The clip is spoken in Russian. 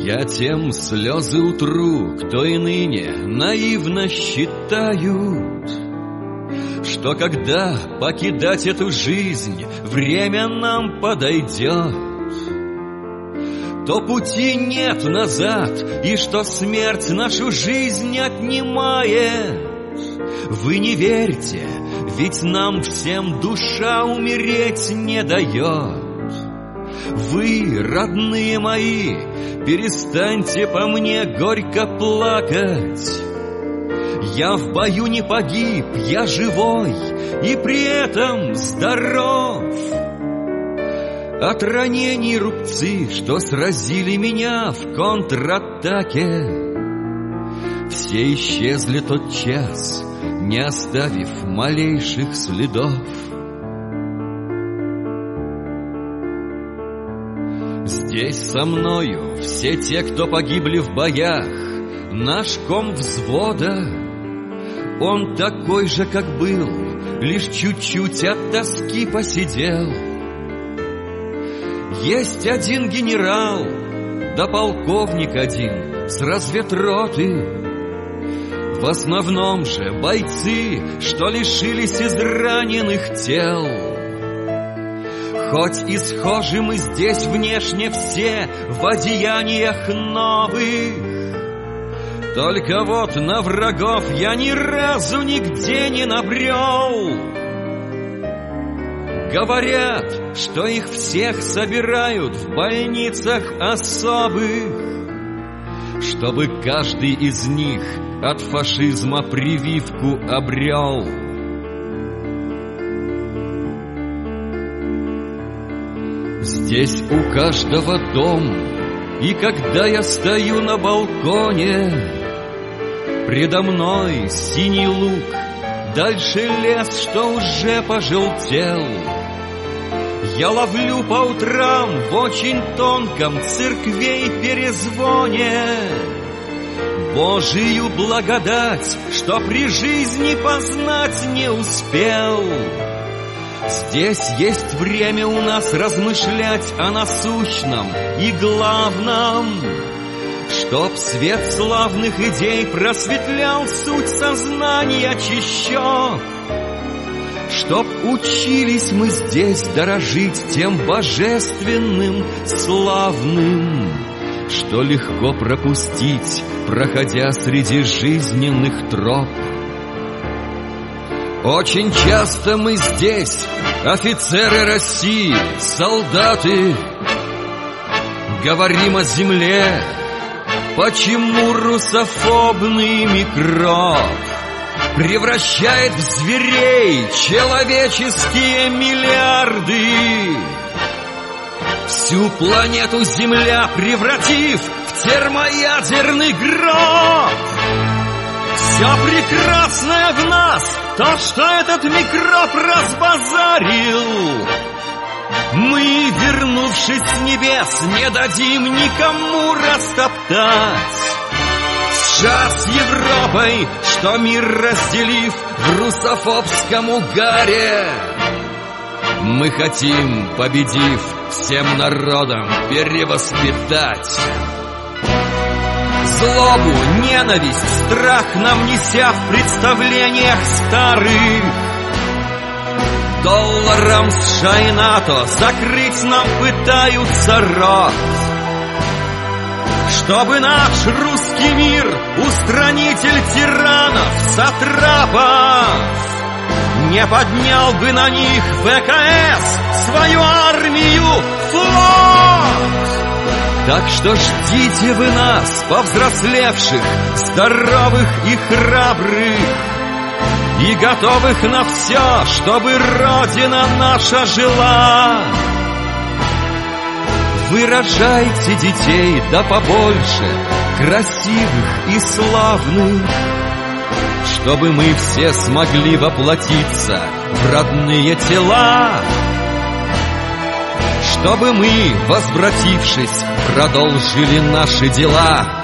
Я тем слезы утру, кто и ныне наивно считают, что когда покидать эту жизнь время нам подойдет, то пути нет назад, и что смерть нашу жизнь отнимает. Вы не верьте, ведь нам всем душа умереть не дает. Вы, родные мои, перестаньте по мне горько плакать. Я в бою не погиб, я живой и при этом здоров. От ранений рубцы, что сразили меня в контратаке, все исчезли тотчас, не оставив малейших следов. Здесь со мною все те, кто погибли в боях. Наш ком взвода, он такой же, как был, лишь чуть-чуть от тоски посидел. Есть один генерал, да полковник один с разведроты. В основном же бойцы, что лишились израненных тел. Хоть и схожи мы здесь внешне все в одеяниях новых, только вот на врагов я ни разу нигде не набрел. Говорят, что их всех собирают в больницах особых, чтобы каждый из них от фашизма прививку обрел. Здесь у каждого дом, и когда я стою на балконе, предо мной синий луг, дальше лес, что уже пожелтел. Я ловлю по утрам в очень тонком церквей перезвоне Божию благодать, что при жизни познать не успел. Здесь есть время у нас размышлять о насущном и главном, чтоб свет славных идей просветлял суть сознания чащоб, чтоб учились мы здесь дорожить тем божественным, славным, что легко пропустить, проходя среди жизненных троп. Очень часто мы здесь, офицеры России, солдаты, говорим о земле, почему русофобный микроб превращает в зверей человеческие миллиарды, всю планету Земля превратив в термоядерный гроб. Все прекрасное в нас, то, что этот микроб разбазарил, мы, вернувшись с небес, не дадим никому растоптать. США с Европой, что мир разделив в русофобском угаре, мы хотим, победив, всем народам перевоспитать. Злобу, ненависть, страх нам неся в представлениях старых, долларом США и НАТО закрыть нам пытаются рот. Чтобы наш русский мир, устранитель тиранов, сатрапов, не поднял бы на них ВКС свою армию, флот. Так что ждите вы нас, повзрослевших, здоровых и храбрых, и готовых на все, чтобы Родина наша жила. Вы рожайте детей, да побольше, красивых и славных, чтобы мы все смогли воплотиться в родные тела, чтобы мы, возвратившись, продолжили наши дела.